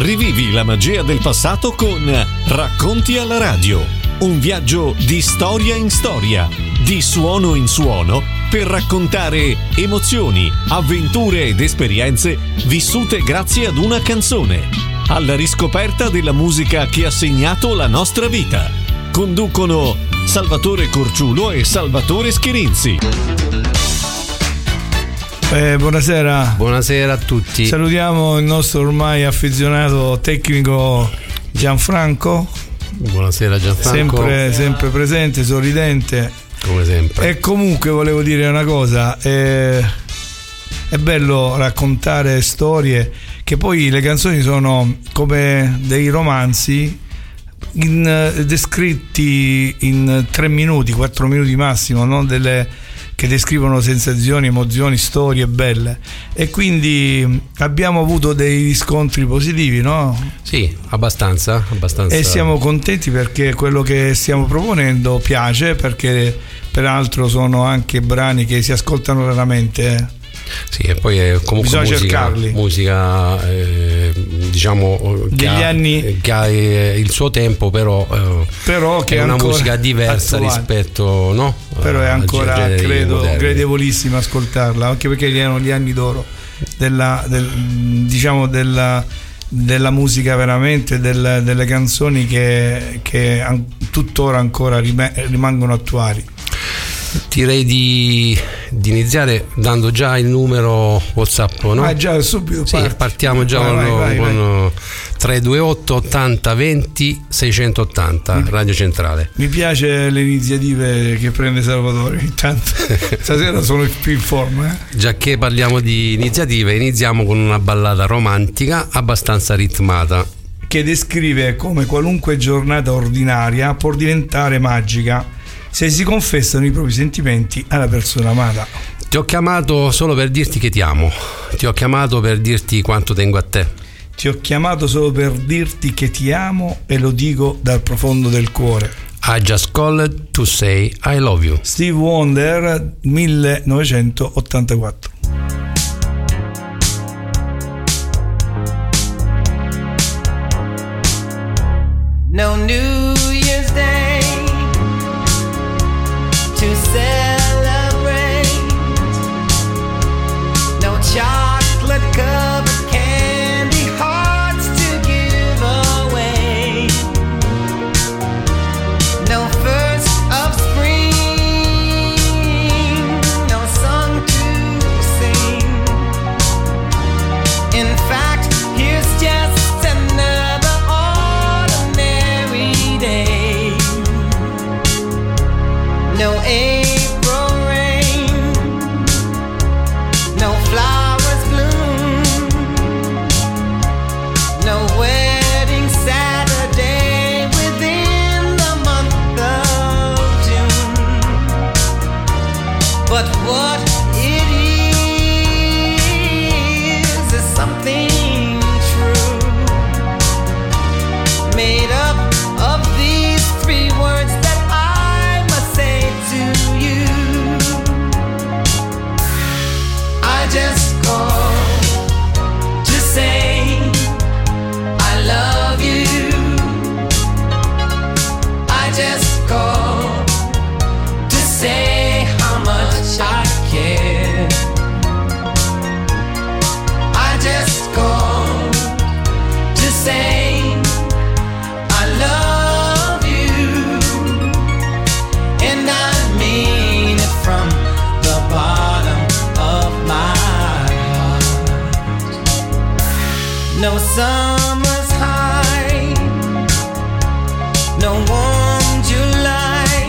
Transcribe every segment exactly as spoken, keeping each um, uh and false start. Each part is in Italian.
Rivivi la magia del passato con Racconti alla radio. Un viaggio di storia in storia, di suono in suono, per raccontare emozioni, avventure ed esperienze vissute grazie ad una canzone. Alla riscoperta della musica che ha segnato la nostra vita. Conducono Salvatore Corciulo e Salvatore Schirinzi. Eh, buonasera. Buonasera a tutti. Salutiamo il nostro ormai affezionato tecnico Gianfranco. Buonasera Gianfranco. Sempre, sempre presente, sorridente. Come sempre. E comunque volevo dire una cosa, eh, è bello raccontare storie, che poi le canzoni sono come dei romanzi in, descritti in tre minuti, quattro minuti massimo, no? Delle che descrivono sensazioni, emozioni, storie belle, e quindi abbiamo avuto dei riscontri positivi, no? Sì, abbastanza, abbastanza. E siamo contenti perché quello che stiamo proponendo piace, perché peraltro sono anche brani che si ascoltano raramente. Eh. Sì, e poi è comunque bisogna musica, cercarli. musica eh, diciamo degli che ha, anni che ha il suo tempo, però, eh, però che è una musica diversa attuale. rispetto, no? Però è ancora, credo, moderni. gradevolissima ascoltarla, anche perché erano gli anni d'oro della, del, diciamo della, della musica, veramente del, delle canzoni che, che an, tuttora ancora rimangono attuali. Direi di, di iniziare dando già il numero WhatsApp, no? Ah, già subito sì, parti. partiamo già vai, con, vai, vai, con vai. tre due otto ottanta venti seicentottanta mi, Radio Centrale. Mi piace le iniziative che prende Salvatore, intanto stasera sono più in forma, eh? Già che parliamo di iniziative, iniziamo con una ballata romantica abbastanza ritmata, che descrive come qualunque giornata ordinaria può diventare magica se si confessano i propri sentimenti alla persona amata. Ti ho chiamato solo per dirti che ti amo, ti ho chiamato per dirti quanto tengo a te. Ti ho chiamato solo per dirti che ti amo e lo dico dal profondo del cuore. I just called to say I love you. Steve Wonder, millenovecentottantaquattro. No New Year's Day to celebrate, no chocolate covered candy hearts to give away, no first of spring, no song to sing. In fact, here's just another ordinary day. No April rain, no flowers bloom, no wedding Saturday within the month of June. But what it is is something true, made up of these three words that I must say to you. I just called to say I love you. I just called to say how much I care. I just called to say I love you, and I mean it from the bottom of my heart. No summer's high, no warm July,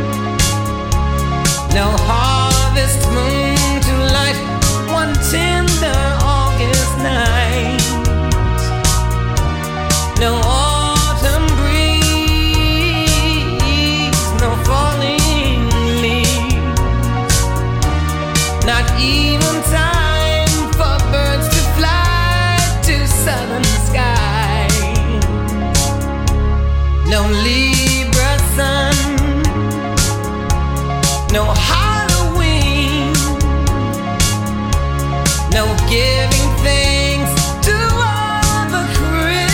no harvest moon to light one tender August night, no autumn breeze, no falling leaves, not even time for birds to fly to southern sky, no Libra sun, no Halloween, no giving thanks to all the Christmas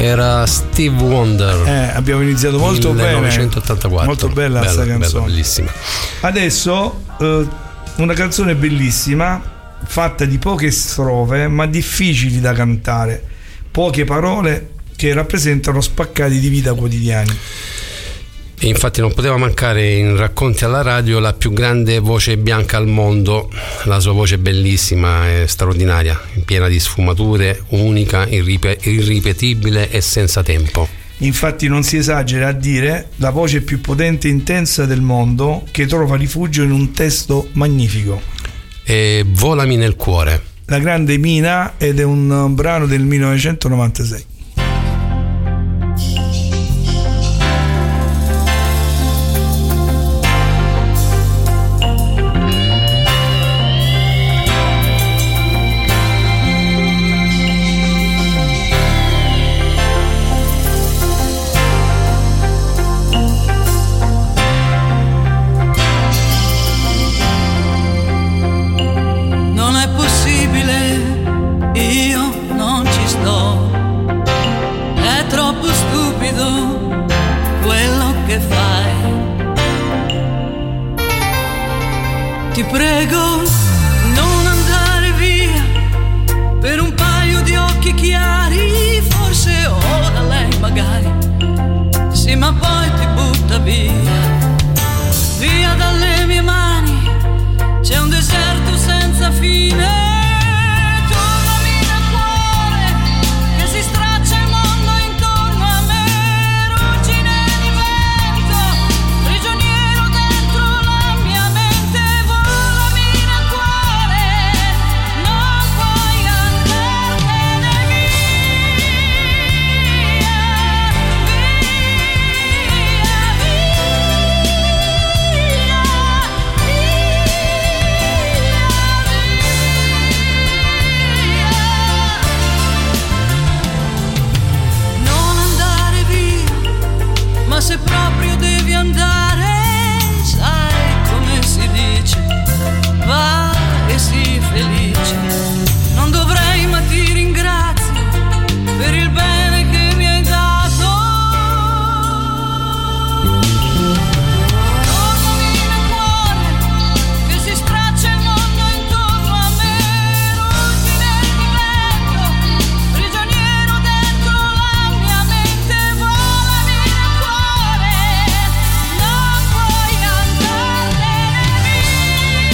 Era Steve Wonder. Eh, abbiamo iniziato molto millenovecentottantaquattro. bene. Molto bella bella, questa canzone. bella, bellissima. Adesso eh, una canzone bellissima, fatta di poche strofe ma difficili da cantare, poche parole che rappresentano spaccati di vita quotidiani. E infatti non poteva mancare in Racconti alla radio la più grande voce bianca al mondo. La sua voce è bellissima e straordinaria, piena di sfumature, unica, irripe- irripetibile e senza tempo. Infatti non si esagera a dire la voce più potente e intensa del mondo, che trova rifugio in un testo magnifico. E Volami nel cuore. La grande Mina, ed è un brano del millenovecentonovantasei. Ti prego, non andare via per un paio di occhi chiari, forse ora lei magari, sì, ma poi ti butta via, via dalle mie mani, c'è un deserto senza fine. Se proprio devi andare, sai come si dice, va e sii felice. Non dovrei, ma ti ringrazio per il bene che mi hai dato. Tornami nel cuore, che si straccia il mondo intorno a me. Ruggine di vento, prigioniero dentro la mia mente. Volami nel cuore, non puoi andartene via,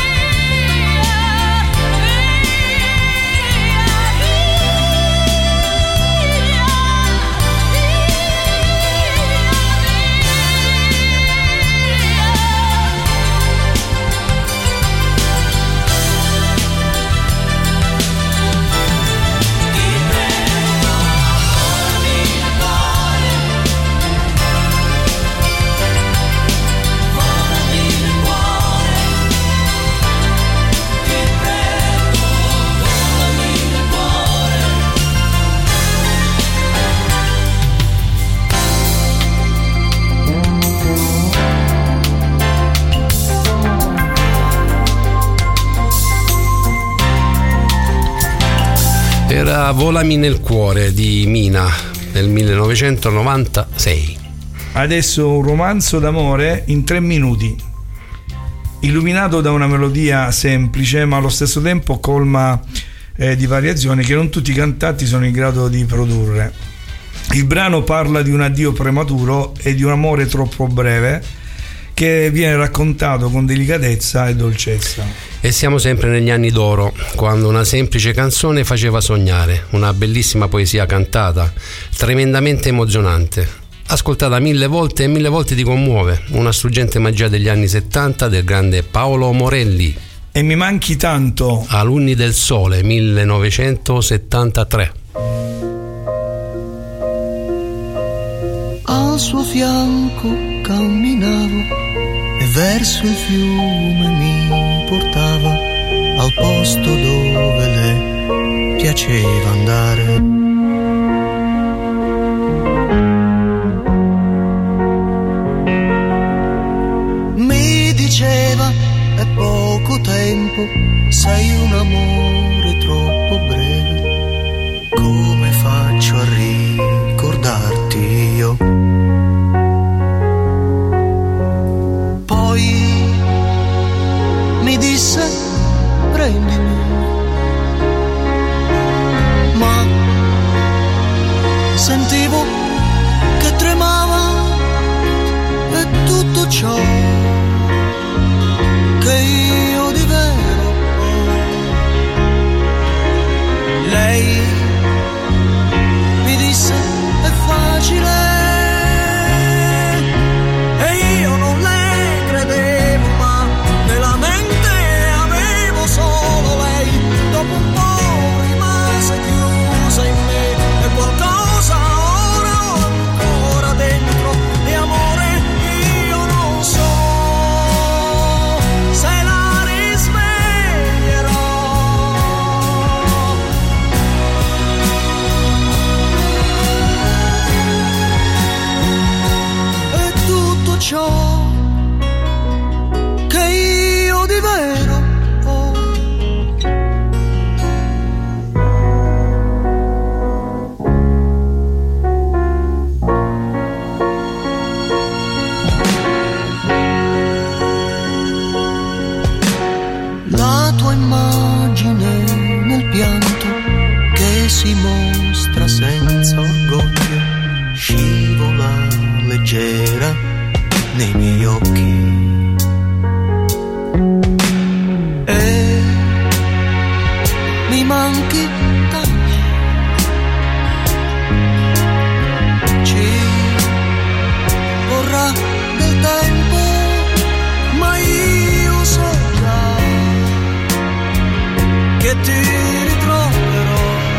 Era Volami nel cuore di Mina del millenovecentonovantasei. Adesso un romanzo d'amore in tre minuti, illuminato da una melodia semplice ma allo stesso tempo colma eh, di variazioni che non tutti i cantanti sono in grado di produrre. Il brano parla di un addio prematuro e di un amore troppo breve che viene raccontato con delicatezza e dolcezza. E siamo sempre negli anni d'oro, quando una semplice canzone faceva sognare, una bellissima poesia cantata, tremendamente emozionante, ascoltata mille volte e mille volte ti commuove, una struggente magia degli anni settanta del grande Paolo Morelli. E mi manchi tanto. Alunni del Sole, millenovecentosettantatré. Al suo fianco camminavo e verso il fiume mi portava al posto dove le piaceva andare. Mi diceva è poco tempo, sei un amore troppo breve, come faccio a ridere ciò che io di vero ho. La tua immagine nel pianto che si mostra senza orgoglio scivola leggera nei miei occhi e mi manchi tanto. Ci vorrà del tempo, ma io so già che ti ritroverò.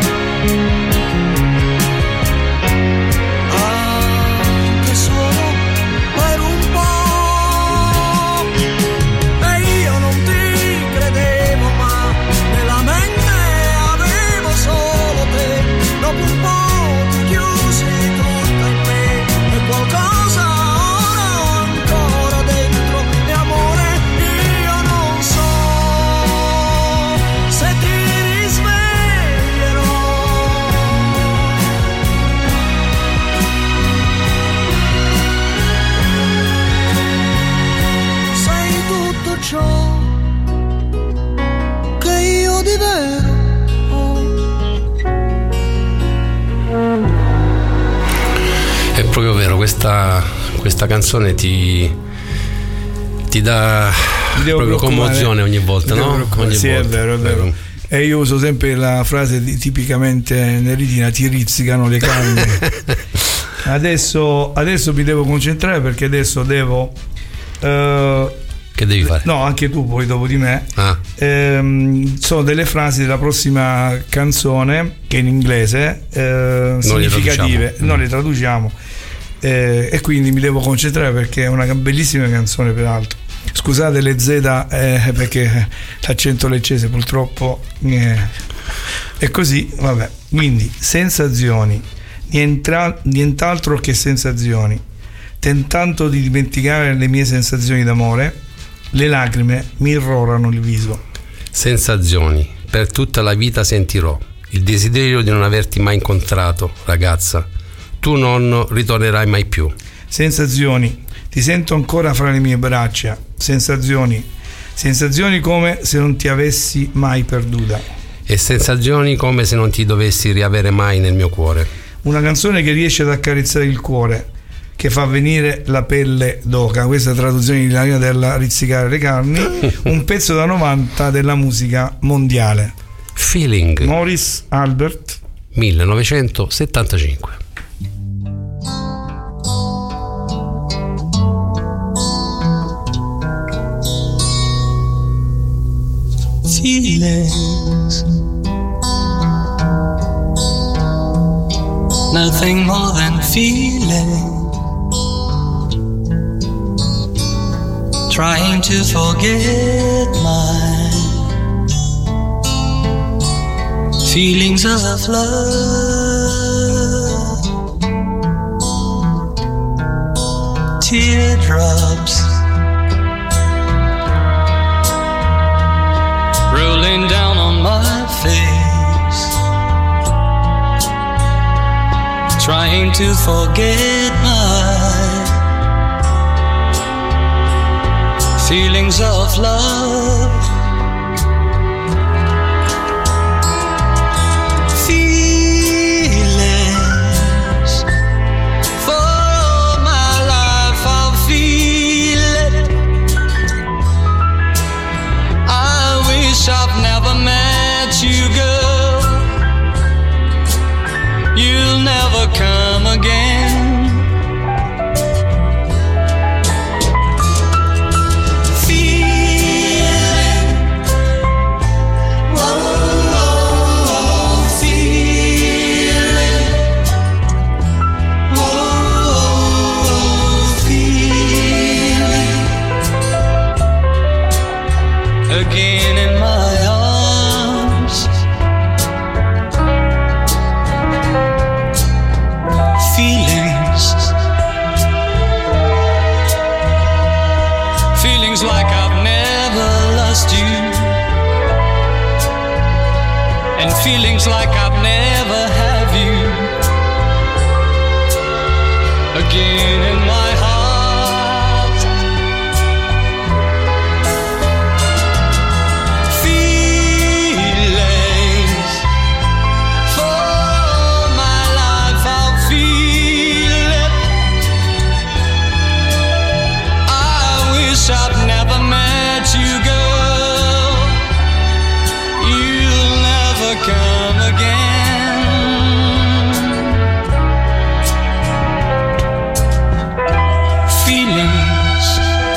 Anche solo per un po'. E io non ti credevo, ma nella mente avevo solo te. Dopo un po' ti chiusi tutta in me e qualcosa ora ho ancora dentro. E amore, io non so se ti risveglierò. Sei tutto ciò che io di vero ho. È proprio vero, questa, questa canzone ti, ti dà Mi devo proprio preoccupare. commozione ogni volta, Mi devo no? preoccupare. Ogni Sì, è volta. vero, è vero. E io uso sempre la frase di- tipicamente neritina: ti rizzicano le canne. adesso, adesso mi devo concentrare, perché adesso devo eh, Che devi fare? no, anche tu poi dopo di me. Ah, Ehm, sono delle frasi della prossima canzone che in inglese eh, le significative, traduciamo. non le traduciamo, eh, e quindi mi devo concentrare perché è una bellissima canzone, peraltro. Scusate le Z, eh, perché l'accento leccese purtroppo eh, è così, vabbè. Quindi sensazioni, nientra- nient'altro che sensazioni, tentando di dimenticare le mie sensazioni d'amore, le lacrime mi irrorano il viso. sensazioni, per tutta la vita sentirò il desiderio di non averti mai incontrato, ragazza. Tu non ritornerai mai più. Sensazioni, ti sento ancora fra le mie braccia. Sensazioni, sensazioni come se non ti avessi mai perduta. E sensazioni come se non ti dovessi riavere mai nel mio cuore. Una canzone che riesce ad accarezzare il cuore, che fa venire la pelle d'oca. Questa è la traduzione di Laria della Rizzicare le carni. Un pezzo da novanta della musica mondiale. Feeling, Maurice Albert. millenovecentosettantacinque. Feelings, nothing more than feeling. Trying to forget my feelings of love. Teardrops rolling down on my face, trying to forget my feelings of love. Feelings, for all my life I'll feel it. I wish I've never met you, girl. You'll never come again. Feelings, and feelings like I've never had you again in my heart. Feelings for my life, I'll feel it. I wish I'd never met you, girl. You'll never come again. Feelings,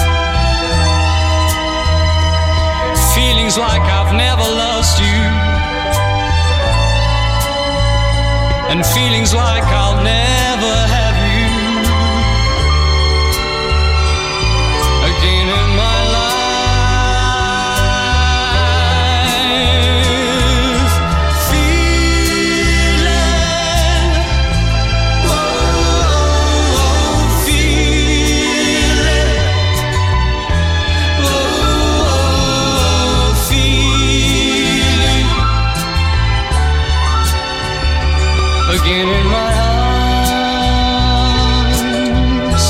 feelings like I've never lost you, and feelings like I'll never have you again in my life. Feeling, oh, feeling, oh, feeling again in my arms.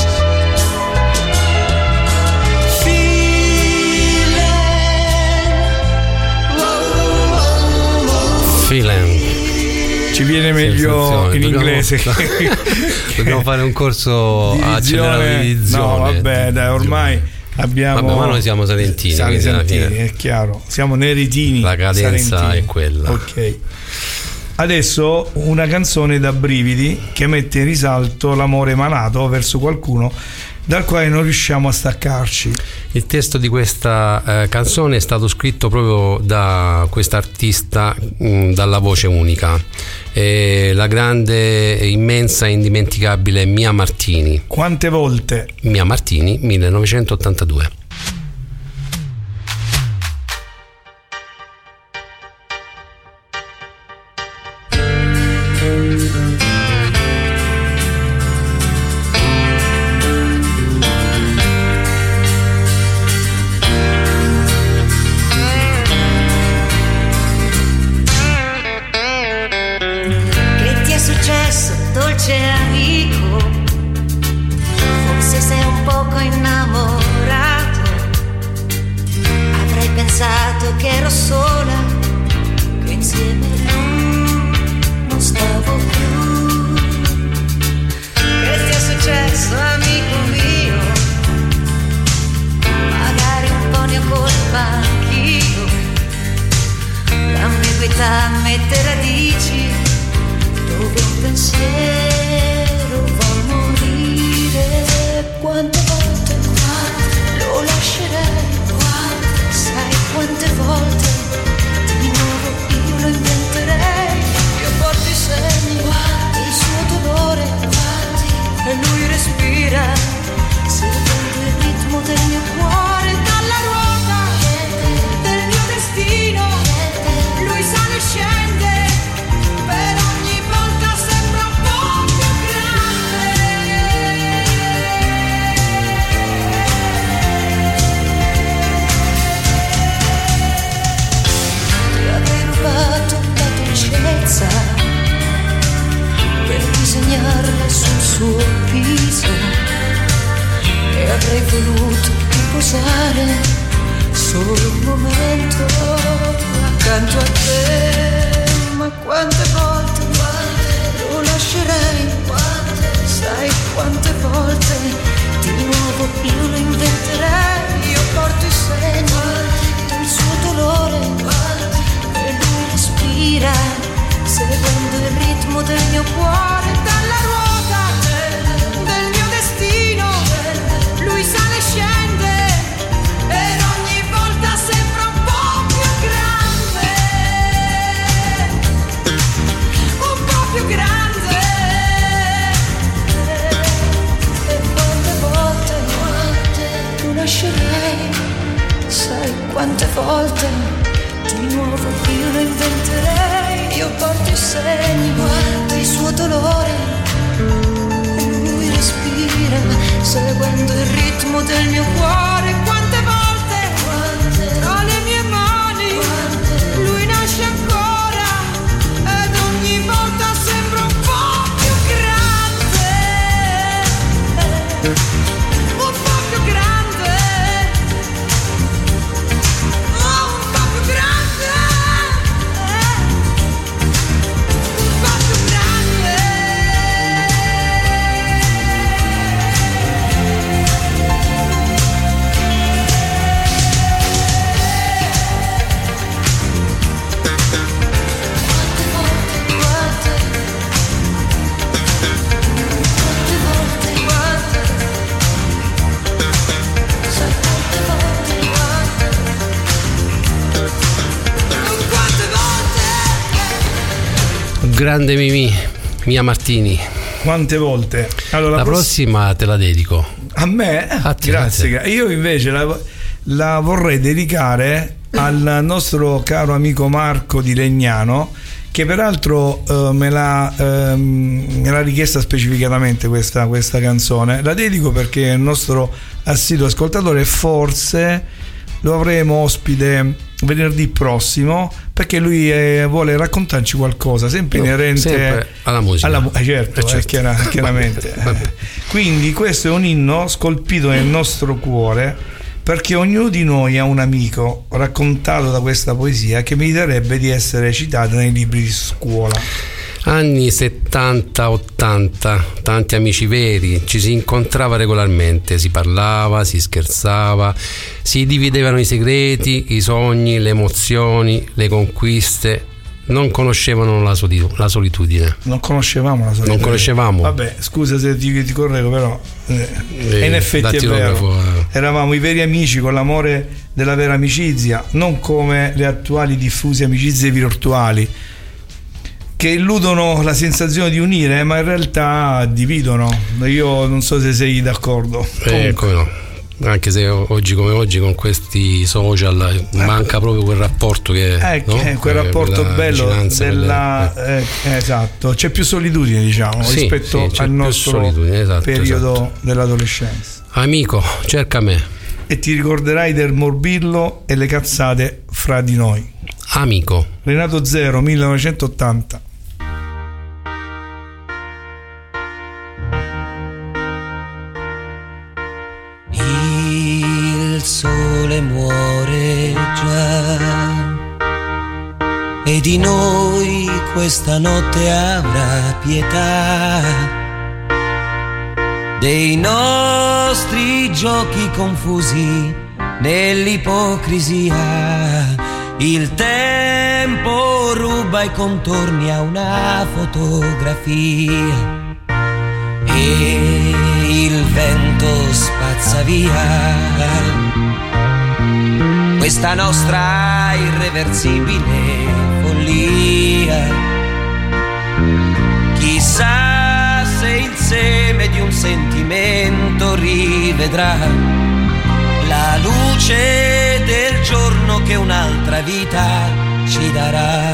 Feeling. Ci viene meglio in Dobbiamo- inglese che Dobbiamo fare un corso di accelerato di edizione. edizione. No, vabbè, dai, ormai abbiamo. Vabbè, ma noi siamo salentini, Siamo quindi alla salentini, fine è chiaro. Siamo neritini. la cadenza salentini. è quella. Ok. Adesso una canzone da brividi che mette in risalto l'amore malato verso qualcuno dal quale non riusciamo a staccarci. Il testo di questa eh, canzone è stato scritto proprio da questa artista mh, dalla voce unica, eh, la grande, immensa e indimenticabile Mia Martini. Quante volte? Mia Martini, millenovecentottantadue. Che ti è successo, dolce amico? Forse sei un poco innamorato. Avrei pensato che ero sola, che insieme a lui non stavo più. Che ti è successo, amico mio? Magari un po' ne ho colpa anch'io. L'ambiguità mette radici dove un pensiero vuol morire. Quante volte lo lascerei? Sai quante volte di nuovo io lo inventerei? Io porto i segni, il suo dolore, e lui respira, seguendo il ritmo del mio cuore. Dalla ruota del mio destino lui sale e scende, per ogni volta sembra un po' più grande. Ti avrei rubato la dolcezza per disegnarla sul suo viso, e avrei voluto riposare solo un momento accanto a te. Ma quante volte lo lascerei? Sai quante volte di nuovo io lo inventerei? Io porto i segni del suo dolore, e lui respira, seguendo il ritmo del mio cuore. Dalla ruota del mio destino lui sale e scende, per ogni volta sembra un po' più grande, un po' più grande. E quante volte lo lascerei? Sai quante volte di nuovo io lo inventerei? Io porto i segni del suo dolore, e lui respira, seguendo il ritmo del mio cuore. Quante volte tra le mie mani lui nasce ancora, Grande Mimì, Mia Martini. Quante volte? Allora, la prossima pross- te la dedico. A me? A te, grazie. grazie. Io invece la, la vorrei dedicare al nostro caro amico Marco di Legnano, che peraltro eh, me, l'ha, eh, me l'ha richiesta specificatamente questa, questa canzone. La dedico perché il nostro assiduo ascoltatore, forse lo avremo ospite venerdì prossimo, perché lui eh, vuole raccontarci qualcosa sempre inerente sempre alla musica. Alla, eh, certo, eh, certo. Eh, chiara, chiaramente. Vabbè. Quindi questo è un inno scolpito nel nostro cuore, perché ognuno di noi ha un amico raccontato da questa poesia che meriterebbe di essere citata nei libri di scuola. Anni settanta ottanta, tanti amici veri, ci si incontrava regolarmente, si parlava, si scherzava, si dividevano i segreti, i sogni, le emozioni, le conquiste. Non conoscevano la, solitu- la solitudine. Non conoscevamo la solitudine. Non conoscevamo. Vabbè, scusa se ti, ti correggo, però eh, eh, in effetti è vero. Eh. Eravamo i veri amici con l'amore della vera amicizia, non come le attuali diffuse amicizie virtuali, che illudono la sensazione di unire, ma in realtà dividono. Io non so se sei d'accordo. Eh, come no. Anche se oggi come oggi con questi social manca proprio quel rapporto che eh, no? che quel rapporto bello della eh, esatto, c'è più solitudine, diciamo, sì, sì, rispetto al nostro esatto, periodo esatto. dell'adolescenza. Amico, cerca me e ti ricorderai del morbillo e le cazzate fra di noi. Amico. Renato Zero, millenovecentottanta. Il sole muore già e di noi questa notte avrà pietà, dei nostri giochi confusi nell'ipocrisia. Il tempo ruba i contorni a una fotografia e il vento spazza via questa nostra irreversibile follia. Chissà se il seme di un sentimento rivedrà la luce del giorno che un'altra vita ci darà.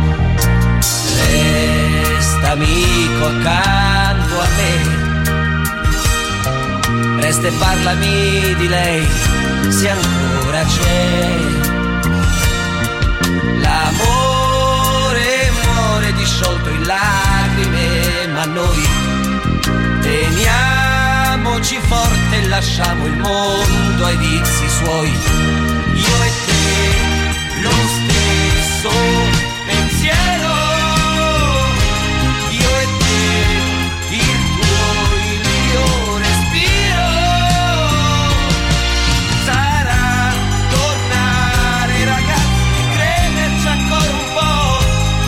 Resta amico accanto a me, resta e parlami di lei se ancora c'è. L'amore muore disciolto in lacrime, ma noi teniamoci forte e lasciamo il mondo ai vizi suoi. Io e te lo stesso pensiero, io e te il tuo, il mio respiro. Sarà tornare ragazzi, crederci ancora un po',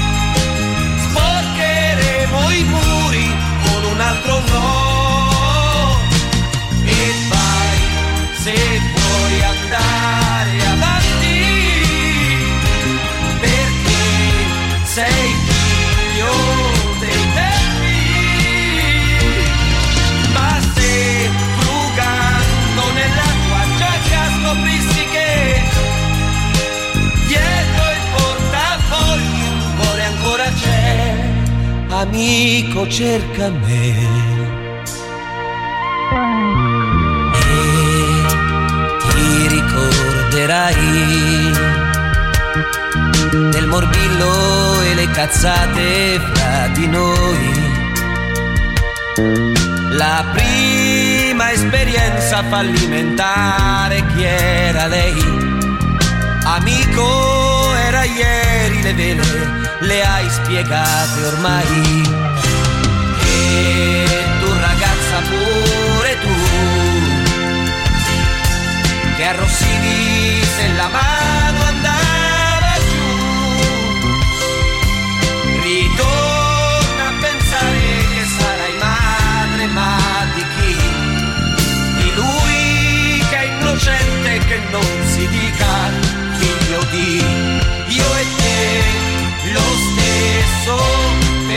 sporcheremo i muri con un altro no. E vai se vuoi andare avanti, perché sei figlio dei tempi. Ma se frugando nell'acqua giacca scoprissi che dietro il portafogli un cuore ancora c'è, amico cerca me. Del morbillo e le cazzate fra di noi, la prima esperienza fallimentare, chi era lei? Amico era ieri, le vele le hai spiegate ormai. E tu ragazza pure tu, che arrossivi se la mano andava giù, ritorna a pensare che sarai madre, ma di chi? Di lui che è innocente, che non si dica figlio di. Io e te lo stesso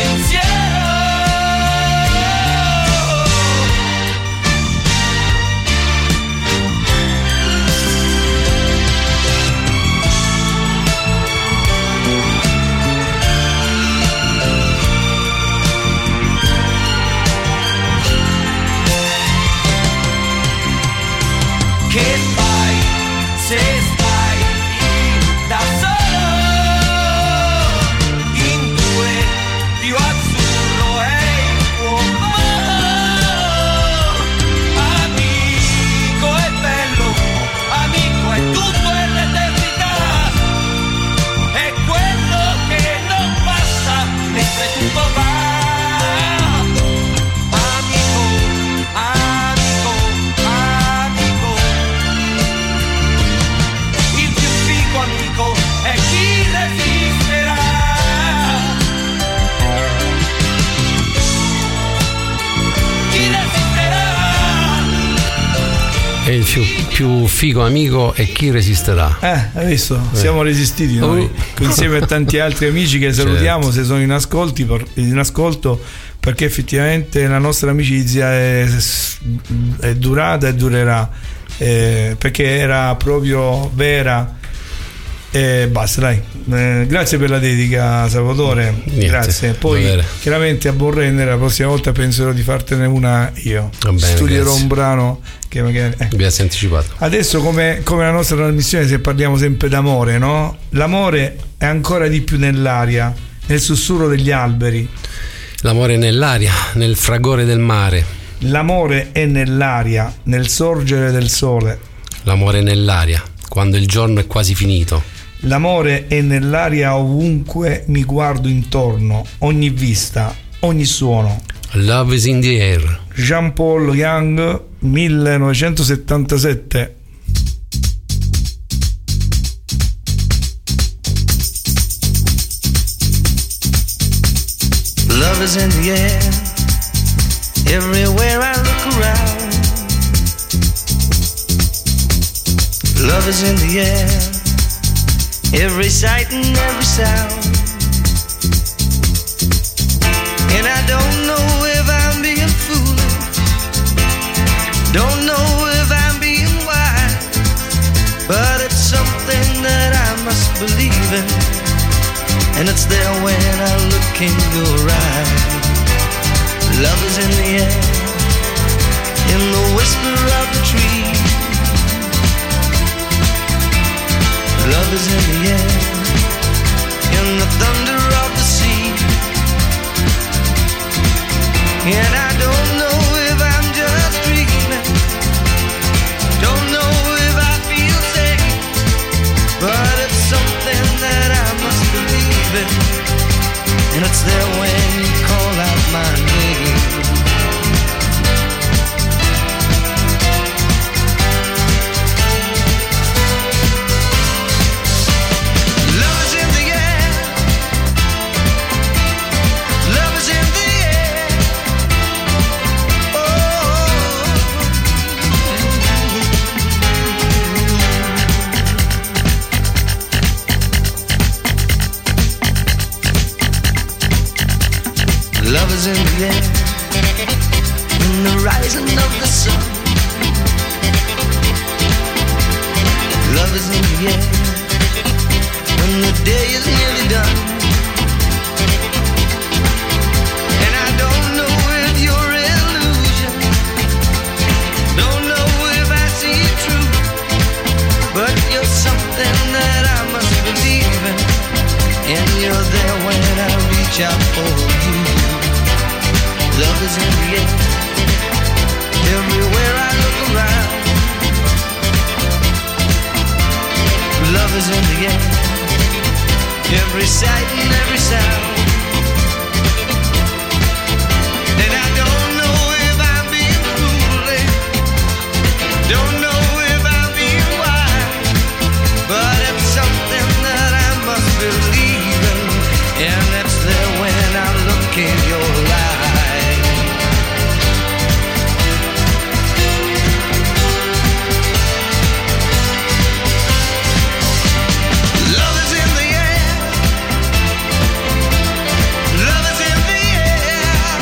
E il più, più figo amico è Chi resisterà. Eh, hai visto? Siamo resistiti noi, Uh. insieme a tanti altri amici che salutiamo Certo. se sono in, ascolti, per- in ascolto, perché effettivamente la nostra amicizia è, è durata e durerà, eh, perché era proprio vera. E basta, dai. Eh, grazie per la dedica, Salvatore. Niente, grazie. Poi dovere. chiaramente a Borrendere la prossima volta penserò di fartene una io. Va bene, Studierò grazie. un brano che magari eh. Grazie anticipato. Adesso, come, come la nostra trasmissione, se parliamo sempre d'amore, no? L'amore è ancora di più nell'aria, nel sussurro degli alberi. L'amore nell'aria, nel fragore del mare. L'amore è nell'aria, nel sorgere del sole. L'amore nell'aria, quando il giorno è quasi finito. L'amore è nell'aria ovunque mi guardo intorno, ogni vista, ogni suono. Love is in the air. Jean-Paul Young, millenovecentosettantasette. Love is in the air, everywhere I look around. Love is in the air, every sight and every sound. And I don't know if I'm being foolish, don't know if I'm being wise, but it's something that I must believe in, and it's there when I look in your eyes. Love is in the air, in the whisper of the tree. Love is in the air, in the thunder of the sea. And I don't know if I'm just dreaming, don't know if I feel safe, but it's something that I must believe in, and it's there when you call out my name. Love is in the air, love is in the air. Oh, love is in the air, in the rising of the sun. Love is in the air, when the day is nearly done. And I don't know if you're illusion, don't know if I see it true, but you're something that I must believe in, and you're there when I reach out for you. Love is in the air, everywhere I look around. Love is in the air, every sight and every sound. And I don't know if I'm being foolish, don't know if I'm being wise, but it's something that I must believe in, and it's there when I look in your eyes. Love is in the air, love is in the air.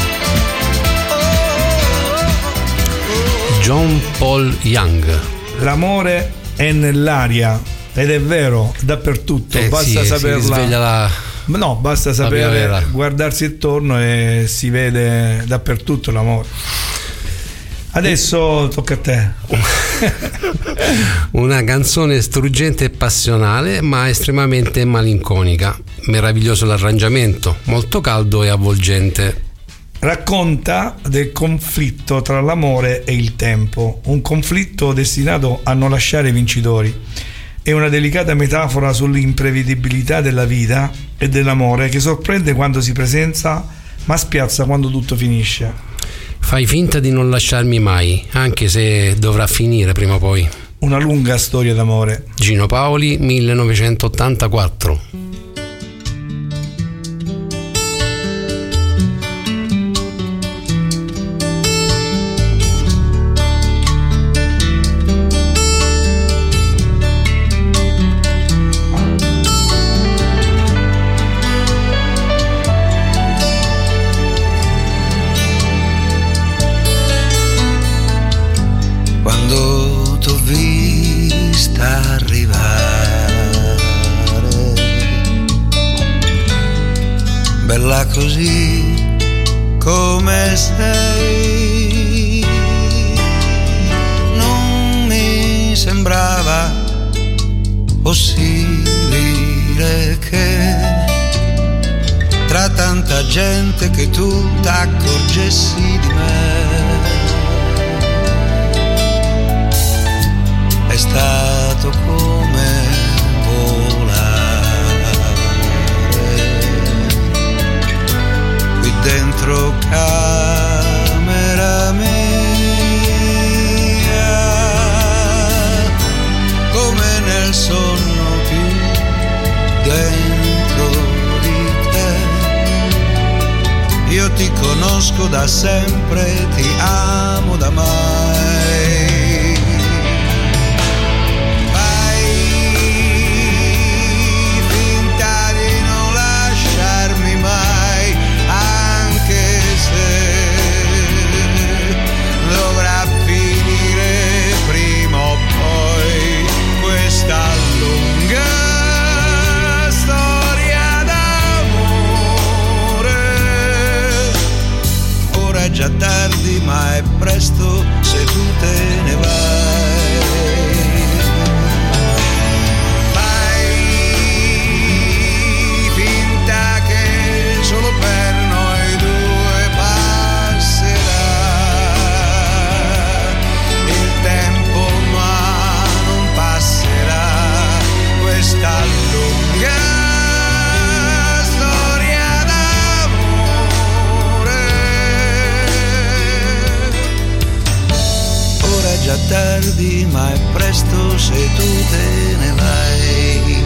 Oh, oh, John Paul Young. L'amore è nell'aria, ed è vero, dappertutto, Eh, basta sì, si saperla. risveglia la, No, basta la sapere primavera. guardarsi intorno e si vede dappertutto l'amore. Adesso tocca a te. Una canzone struggente e passionale, ma estremamente malinconica. Meraviglioso l'arrangiamento, molto caldo e avvolgente. Racconta del conflitto tra l'amore e il tempo, un conflitto destinato a non lasciare vincitori. È una delicata metafora sull'imprevedibilità della vita e dell'amore, che sorprende quando si presenta, ma spiazza quando tutto finisce. Fai finta di non lasciarmi mai, anche se dovrà finire prima o poi. Una lunga storia d'amore. Gino Paoli, millenovecentottantaquattro. quando t'ho vista arrivare, bella così come sei, non mi sembrava possibile che tra tanta gente che tu t'accorgessi di me. È stato come volare qui dentro camera mia, come nel sonno più dentro di te. Io ti conosco da sempre, ti amo da mai. Già tardi ma è presto se tu te ne vai. Fai finta che solo per noi due passerà il tempo, ma non passerà questa lunga già tardi ma è presto se tu te ne vai.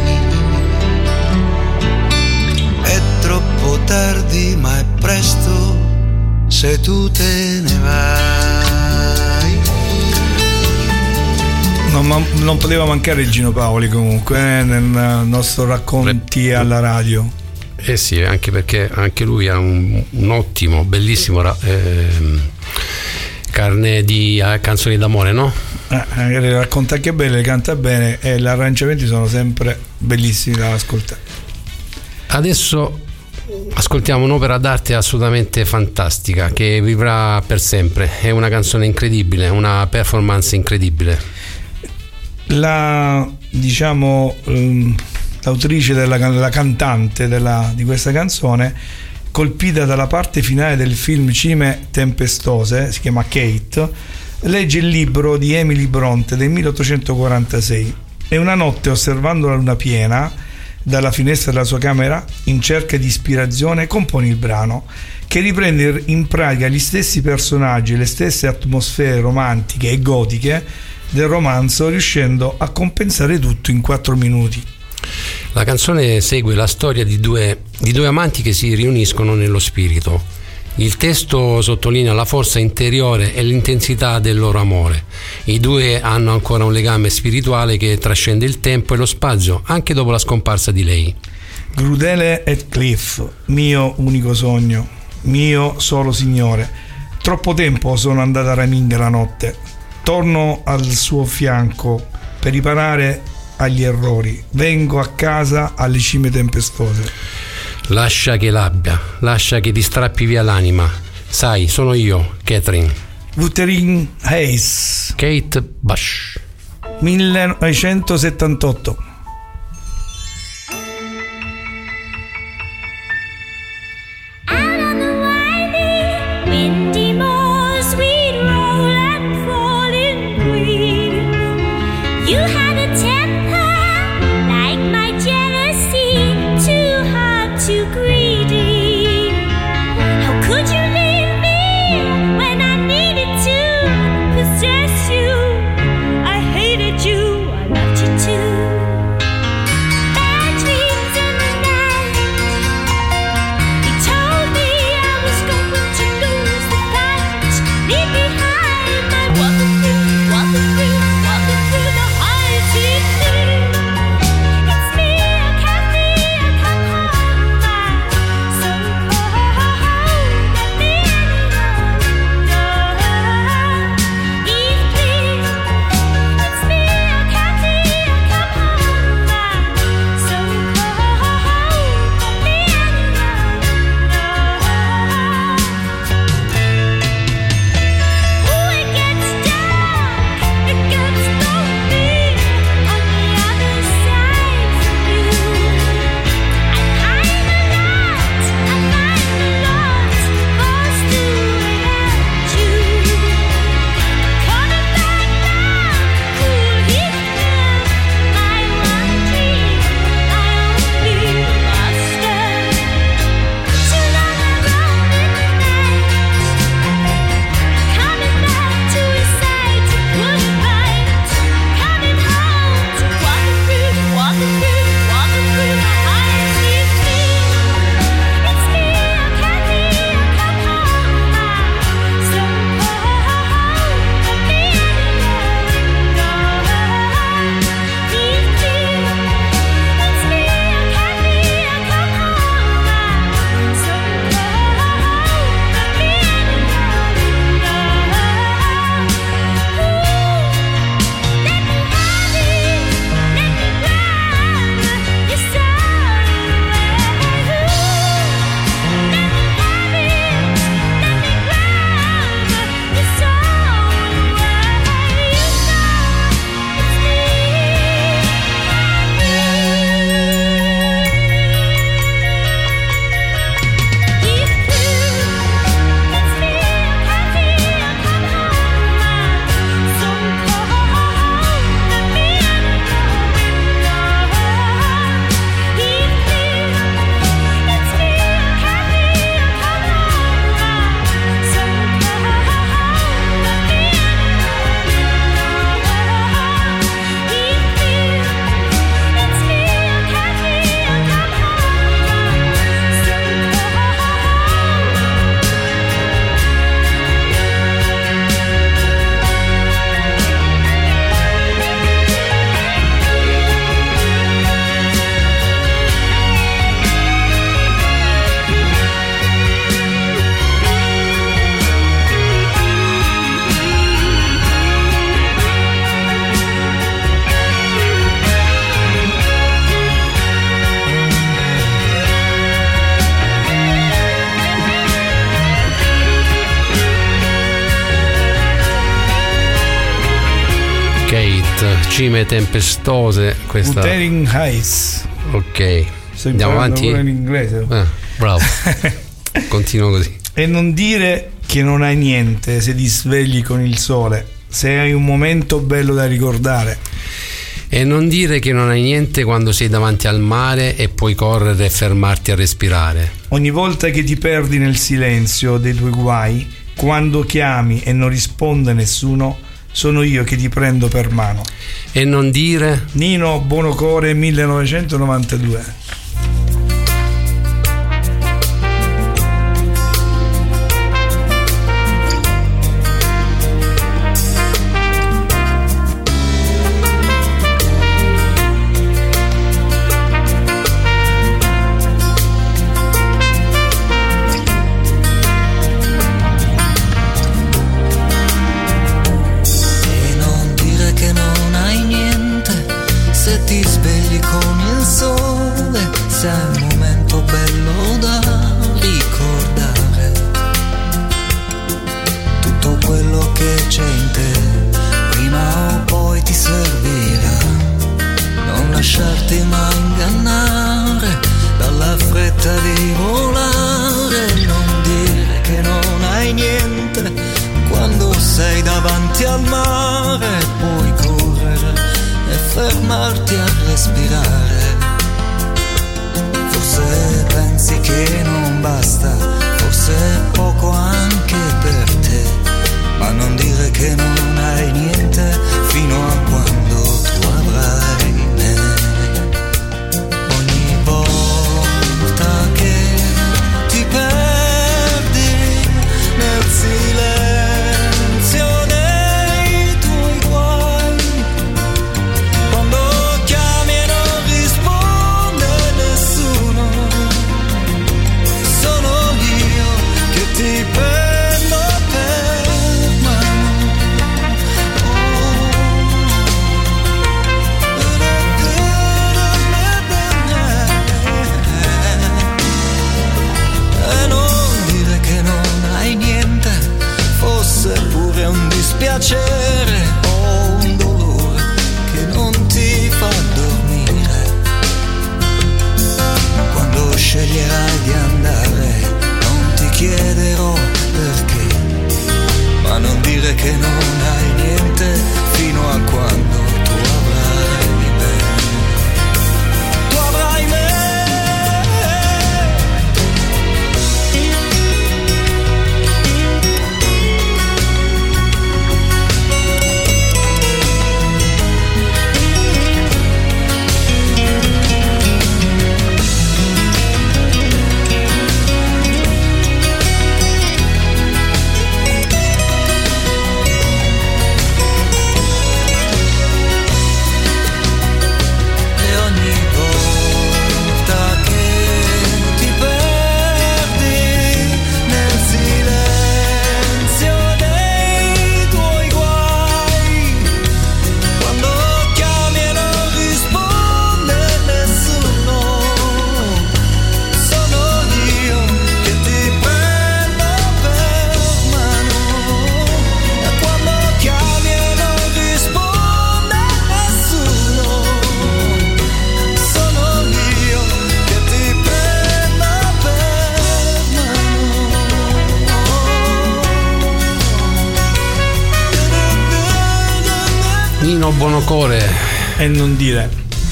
È troppo tardi ma è presto se tu te ne vai. Non, ma, non poteva mancare il Gino Paoli comunque eh, nel nostro Racconti alla radio. Eh sì, anche perché anche lui ha un, un ottimo, bellissimo eh, carne di eh, canzoni d'amore, no? Eh, le racconta anche bene, le canta bene e gli arrangiamenti sono sempre bellissimi da ascoltare. Adesso ascoltiamo un'opera d'arte assolutamente fantastica che vivrà per sempre. È una canzone incredibile, una performance incredibile. La diciamo um, l'autrice della la cantante della, di questa canzone, colpita dalla parte finale del film Cime tempestose, si chiama Kate, legge il libro di Emily Bronte del milleottocentoquarantasei e una notte, osservando la luna piena dalla finestra della sua camera in cerca di ispirazione, compone il brano che riprende in pratica gli stessi personaggi e le stesse atmosfere romantiche e gotiche del romanzo, riuscendo a compensare tutto in quattro minuti. La canzone segue la storia di due, di due amanti che si riuniscono nello spirito. Il testo sottolinea la forza interiore e l'intensità del loro amore. I due hanno ancora un legame spirituale che trascende il tempo e lo spazio, anche dopo la scomparsa di lei. Crudele e Cliff, mio unico sogno, mio solo signore. Troppo tempo sono andata a raminga la notte. Torno al suo fianco per riparare agli errori. Vengo a casa alle cime tempestose. Lascia che l'abbia, lascia che ti strappi via l'anima. Sai, sono io, Catherine. Wuthering Heights, Kate Bush, millenovecentosettantotto. Possess you, I hated you, I loved you too. Kate, cime tempestose. Questa. Wuthering Heights. Ok. Sto Andiamo imparando avanti. pure in inglese. Eh, bravo. Continuo così. E non dire che non hai niente se ti svegli con il sole, se hai un momento bello da ricordare. E non dire che non hai niente quando sei davanti al mare e puoi correre e fermarti a respirare. Ogni volta che ti perdi nel silenzio dei tuoi guai, quando chiami e non risponde nessuno, sono io che ti prendo per mano. E non dire Nino Buonocore, millenovecentonovantadue. Buonocore e non dire.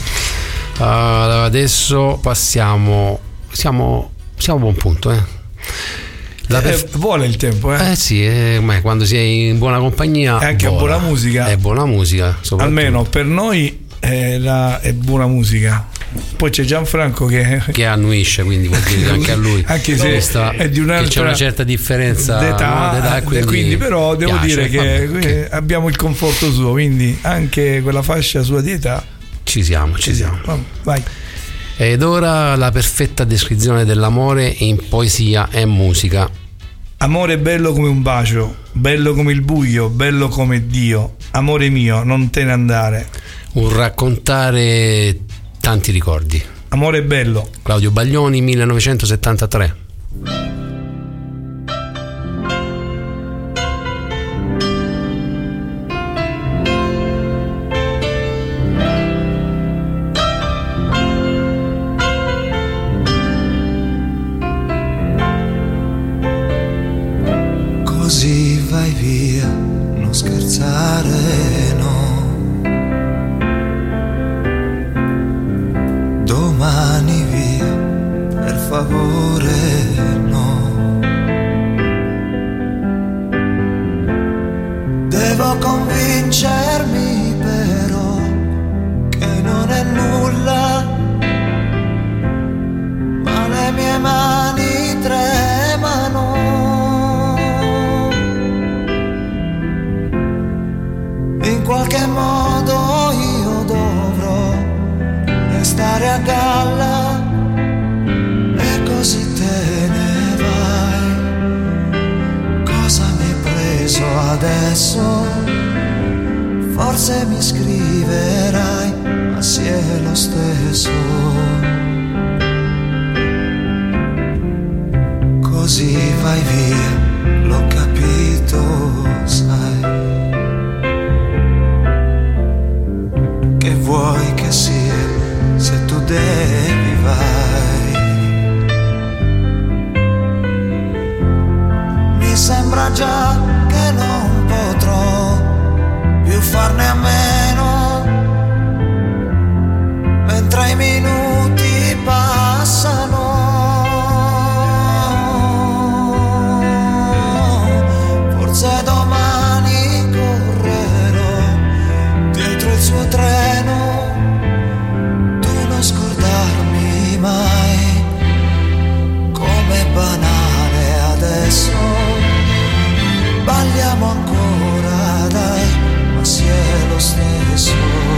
Uh, adesso passiamo. Siamo, siamo a buon punto, eh. La perf- eh, vuole il tempo, eh? Eh sì, eh, ma quando sei in buona compagnia. E anche vola. buona musica. È buona musica, almeno per noi è, la, è buona musica. Poi c'è Gianfranco che, che annuisce, quindi vuol dire anche a lui anche se sta, è di un'altra che c'è una certa differenza d'età, no, d'età quindi, quindi però devo piace, dire che vabbè, okay. abbiamo il conforto suo, quindi anche quella fascia sua di età ci siamo, ci, ci siamo. siamo. Vai. Ed ora la perfetta descrizione dell'amore in poesia e musica. Amore bello come un bacio, bello come il buio, bello come Dio. Amore mio, non te ne andare. Un raccontare tanti ricordi. Amore bello. Claudio Baglioni, millenovecentosettantatré. In qualche modo io dovrò restare a galla e così te ne vai. Cosa mi hai preso adesso? Forse mi scriverai, ma si è lo stesso. Così vai via, l'ho capito, sai. Che vuoi che sia, se tu devi vai. Mi sembra già che non potrò più farne a meno, mentre i minuti passano. Forse domani correrò dietro il suo treno, tu non scordarmi mai, com'è banale adesso. Balliamo ancora, dai, ma si è lo stesso.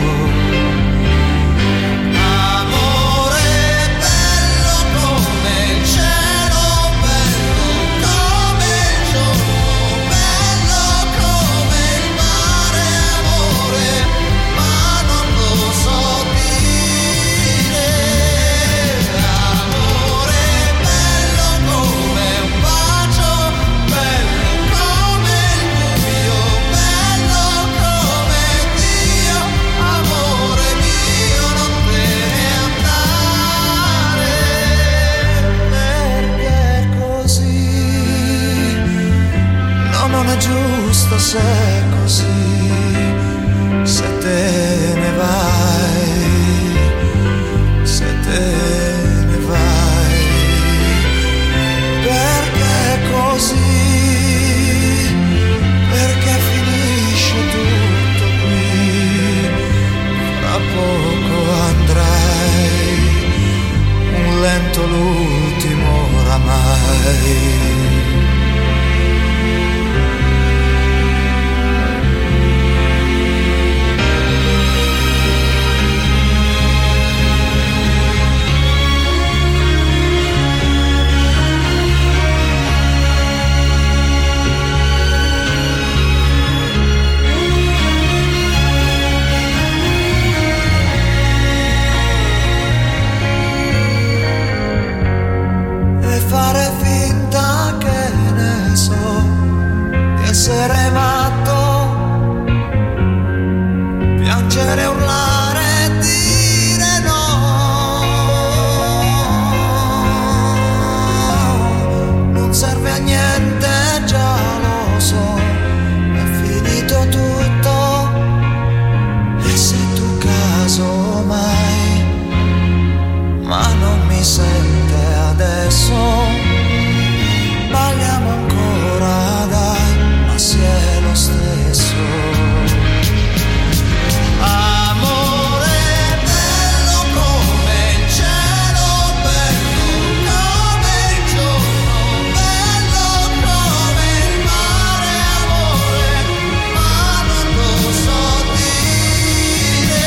Amore bello come il cielo, bello come il giorno, bello come il mare, amore, ma non lo so dire. Amore bello come un bacio, bello come il buio, bello come Dio, amore mio, non te ne andare, perché così, no, non è giusto se è così, se te ne vai, se te ne vai, perché così, perché finisce tutto qui, fra poco andrai, un lento l'ultimo oramai. E fare finta che ne so di essere matto, piangere, urlare e dire no, non serve a niente, già lo so, è finito tutto. E se tu caso mai, ma non mi sente adesso, balliamo ancora, dai, ma si è lo stesso. Amore bello come il cielo, bello come il giorno, bello come il mare, amore, ma non lo so dire.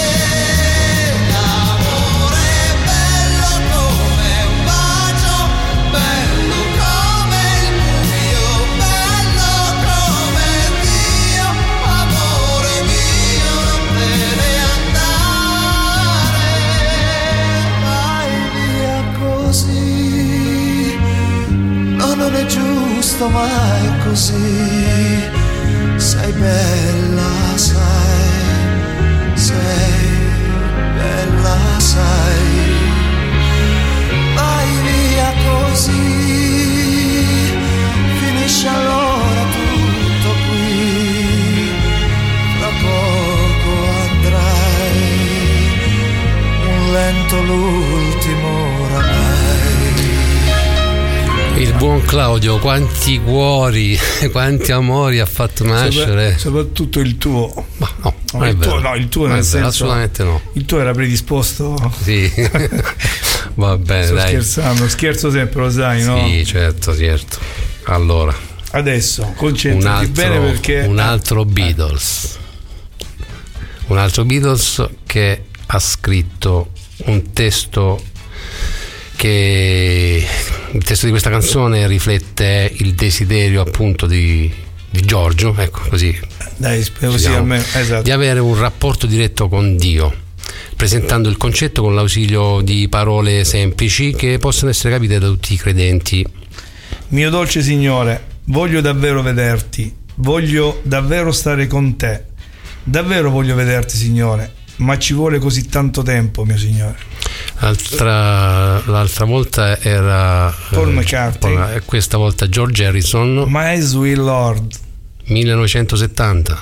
Amore bello come un bacio, bello come il buio, bello come Dio, amore mio, non te ne andare, vai via così, no, non è giusto, ma è così, sei bella, sai, sei bella, sai, vai via così, finisce allora tutto qui, fra poco andrai, un lento l'ultimo oramai. Il buon Claudio, quanti cuori, quanti amori ha fatto nascere. Sopra- soprattutto il tuo. Ma no, No, non è il tuo, vero. no, il tuo Non nel è vero, senso, assolutamente no. il tuo era predisposto. Sì, va bene, Sto dai. scherzando, scherzo sempre, lo sai, no? Sì, certo, certo. Allora, Adesso un concentrati altro, bene perché un altro Beatles. un altro Beatles che ha scritto un testo che il testo di questa canzone riflette il desiderio appunto di, di Giorgio, ecco così, dai, spero sia a me, esatto, di avere un rapporto diretto con Dio, presentando il concetto con l'ausilio di parole semplici che possono essere capite da tutti i credenti. Mio dolce Signore, voglio davvero vederti, voglio davvero stare con te, davvero voglio vederti, Signore, ma ci vuole così tanto tempo, mio Signore. L'altra, l'altra volta era Paul McCartney, e questa volta George Harrison, My Sweet Lord, millenovecentosettanta.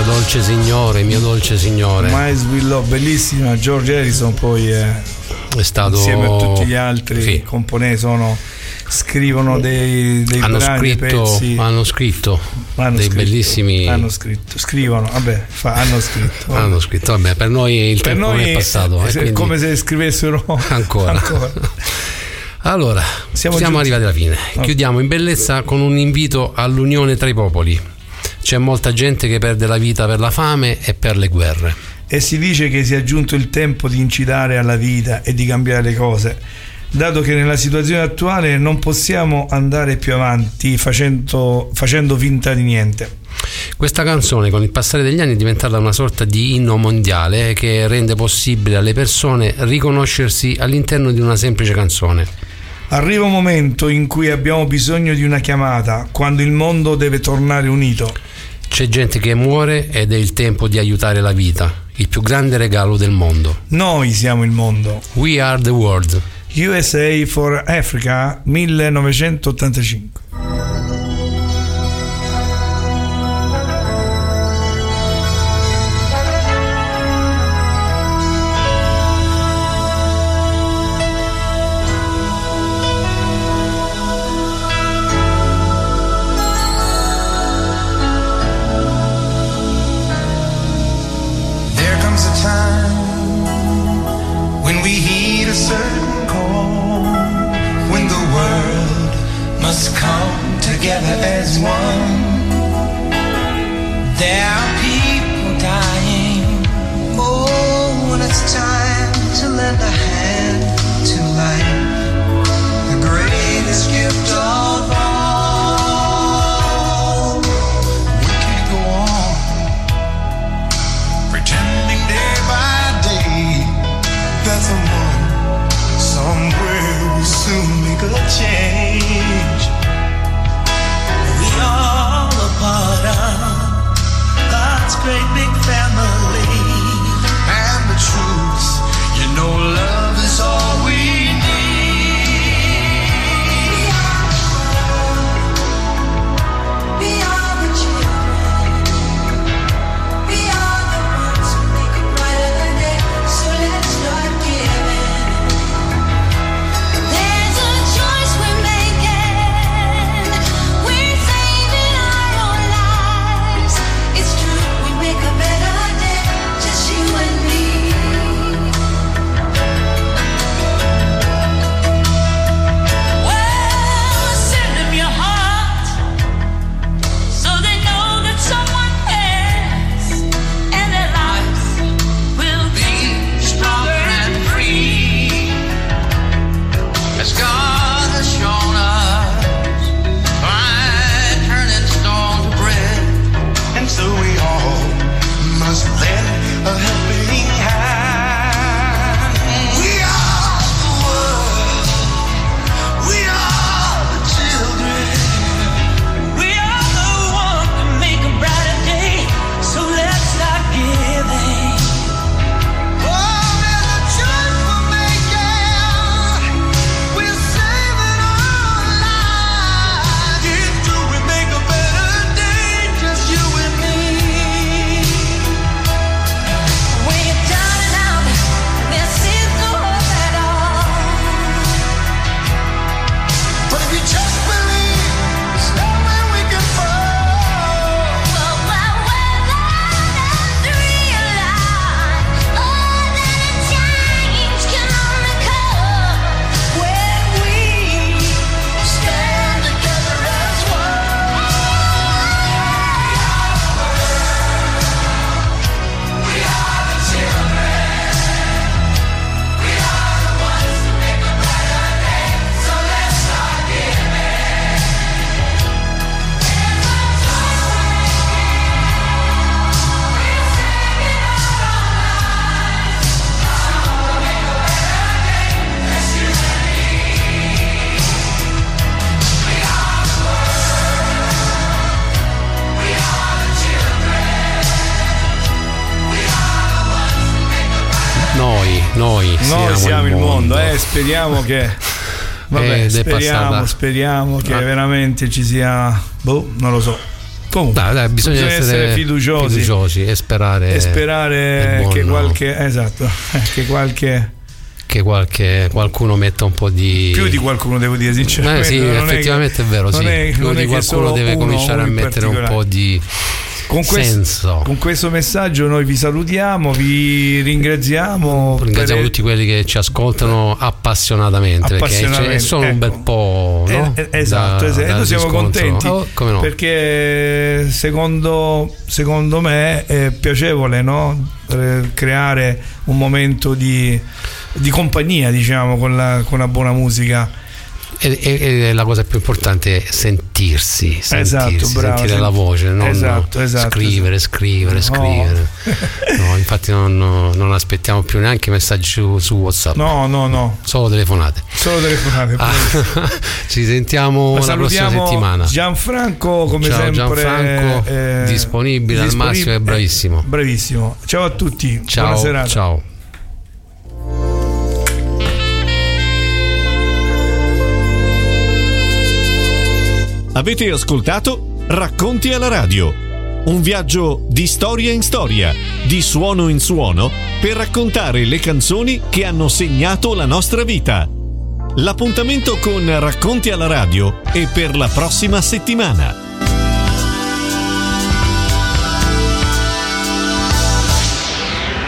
dolce signore, mio dolce signore. My Sweet Love, bellissima. George Harrison poi è, è stato insieme a tutti gli altri sì. componenti sono scrivono dei, dei hanno brani, scritto, pezzi. hanno scritto hanno dei scritto, bellissimi hanno scritto scrivono vabbè fa, hanno scritto vabbè. hanno scritto vabbè per noi il per tempo noi è passato è eh, come se scrivessero ancora, ancora. Allora siamo, siamo arrivati alla fine. Okay. Chiudiamo in bellezza con un invito all'unione tra i popoli. C'è molta gente che perde la vita per la fame e per le guerre, e si dice che sia giunto il tempo di incitare alla vita e di cambiare le cose, dato che nella situazione attuale non possiamo andare più avanti facendo, facendo finta di niente. Questa canzone con il passare degli anni è diventata una sorta di inno mondiale che rende possibile alle persone riconoscersi all'interno di una semplice canzone. Arriva un momento in cui abbiamo bisogno di una chiamata, quando il mondo deve tornare unito. C'è gente che muore ed è il tempo di aiutare la vita, il più grande regalo del mondo. Noi siamo il mondo. We are the world. U S A for Africa millenovecentottantacinque. Noi, noi siamo, noi siamo il mondo, mondo. Eh, speriamo che vabbè, Ed è speriamo, passata. speriamo che Ah. veramente ci sia, boh, non lo so. Comunque, dai, dai, bisogna, bisogna essere, essere fiduciosi, fiduciosi e sperare, e sperare buon, che qualche esatto che qualche che qualche qualcuno metta un po' di più di qualcuno, devo dire sinceramente. Eh sì, non effettivamente è, è vero, sì. È, più di qualcuno deve cominciare a mettere un po' di con questo, senso. Con questo messaggio noi vi salutiamo, vi ringraziamo. Ringraziamo per... tutti quelli che ci ascoltano appassionatamente, appassionatamente perché sono ecco. un bel po', no? eh, esatto, da, esatto. da noi siamo contenti oh, come no? perché secondo, secondo me è piacevole, no? Creare un momento di, di compagnia, diciamo, con la, con la buona musica. E, e, e la cosa più importante è sentirsi, sentirsi esatto, bravo, sentire la voce, non esatto, esatto, scrivere, esatto. scrivere, no. scrivere. No, infatti non, non aspettiamo più neanche messaggi su, su WhatsApp. No, no, no. Solo telefonate. Solo telefonate. Ah, ci sentiamo la prossima settimana. Gianfranco, come Ciao, sempre, Gianfranco, eh, disponibile, disponibile al massimo e bravissimo. Eh, bravissimo. Ciao a tutti. Ciao, buona serata. Ciao. Avete ascoltato Racconti alla radio, un viaggio di storia in storia, di suono in suono, per raccontare le canzoni che hanno segnato la nostra vita. L'appuntamento con Racconti alla radio è per la prossima settimana.